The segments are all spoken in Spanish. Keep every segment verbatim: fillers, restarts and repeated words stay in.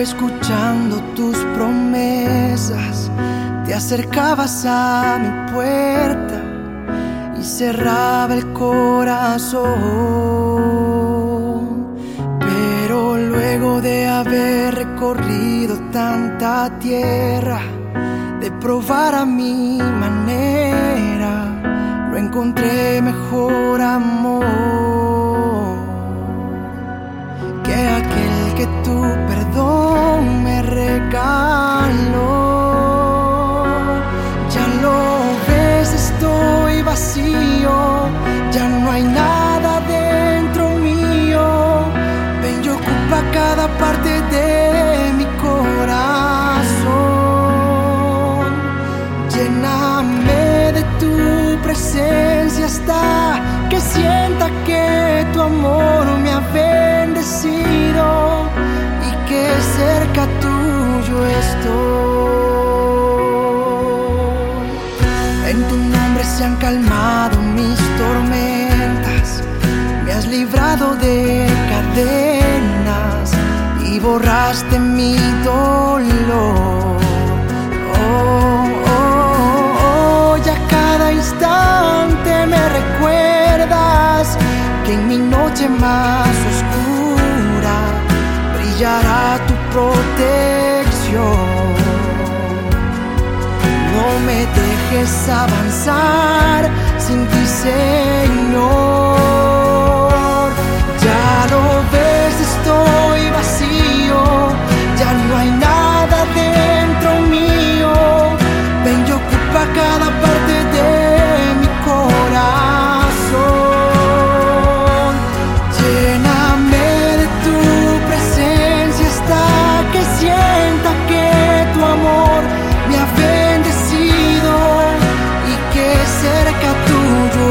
escuchando tus promesas, te acercabas a mi puerta y cerraba el corazón. Pero luego de haber recorrido tanta tierra, de probar a mi manera, no encontré mejor amor que aquel que tu perdón me regaló. Ya lo ves, estoy vacío, ya no hay nada dentro mío. Ven y ocupa cada parte de mi corazón. Lléname de tu presencia hasta que sienta que tu amor me ha bendecido y que cerca tuyo estoy. En tu nombre se han calmado mis tormentas, me has librado de cadenas y borraste mi dolor. Oh, oh, oh, ya cada instante me recuerdas que en mi noche más oscura brillará tu protección. No me dejes avanzar sin ti, Señor. Ya lo ves, estoy vacío, ya no hay nada dentro mío. Ven y ocupa cada parte de mi corazón. Lléname de tu presencia hasta que sienta que tu amor me ha bendecido y que cerca tuyo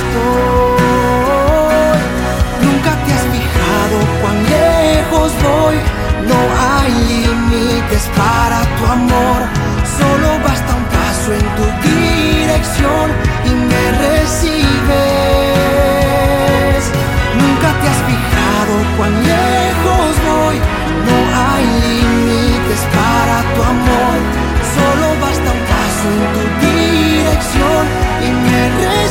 estoy. Nunca te has fijado cuán lejos voy, no hay límites para tu amor. Solo basta un paso en tu dirección y me recibes. Nunca te has fijado cuán lejos voy, no hay límites para tu amor. Solo basta un paso en tu dirección y me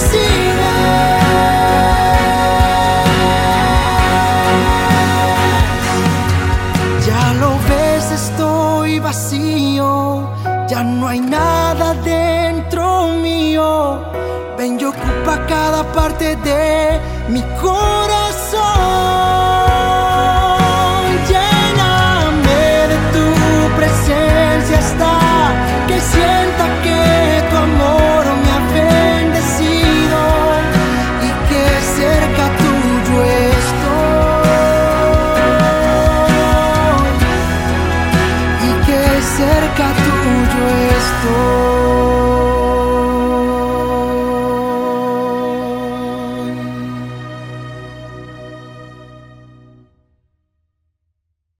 recibes. Ya lo ves, estoy vacío, ya no hay nada dentro mío. Ven y ocupa cada parte de mi corazón.